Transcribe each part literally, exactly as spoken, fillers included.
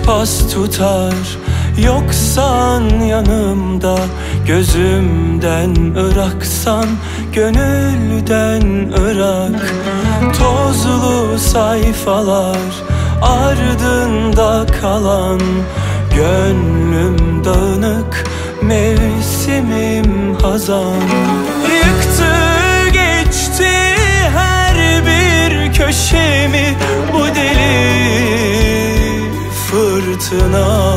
pas tutar. Yoksan yanımda, gözümden ıraksan, gönülden ırak. Tozlu sayfalar ardında kalan, gönlüm dağınık, mevsimim hazan. Yıktı geçti her bir köşemi bu deli fırtına.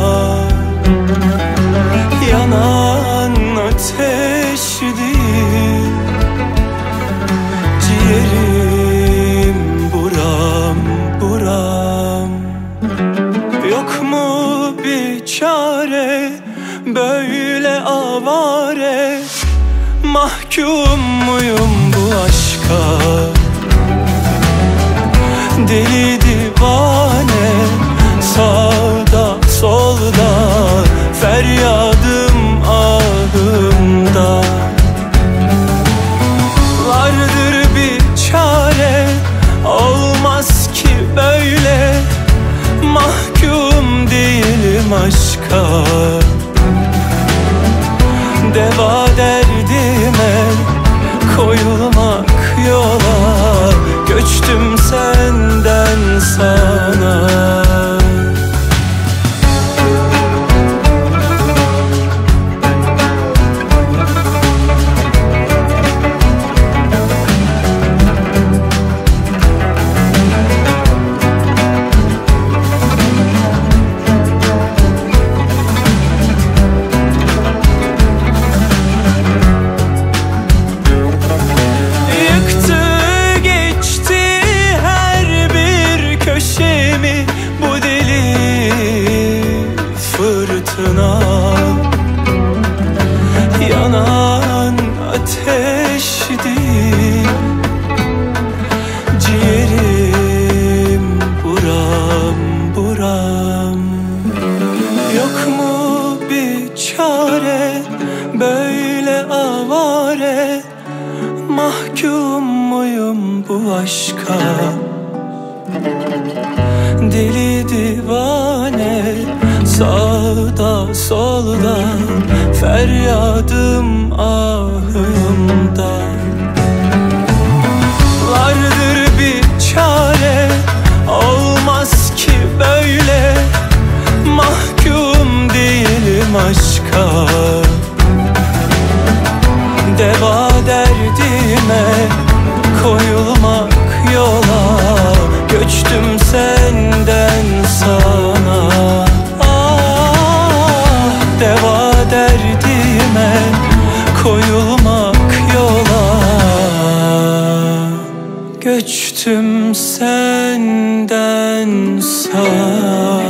Yanan ateş değil, ciğerim buram buram. Yok mu bir çare, böyle avare, mahkum muyum bu aşka? Deli divane, sağda solda, feryadım ahımda. Vardır bir çare, olmaz ki böyle, mahkum değilim aşka. Deva derdime, koyulmak yola, göçtüm senden sana. Yanan ateş değil, ciğerim buram buram. Yok mu bir çare, böyle avare, mahkum muyum bu aşka? Deli divane, sağda solda, feryadım ahımda. Vardır bir çare, olmaz ki böyle, mahkum değilim aşka. Deva derdime, koyulmak yola, göçtüm senden sana. Ah, deva derdime, koyulmak yola, göçtüm senden sana.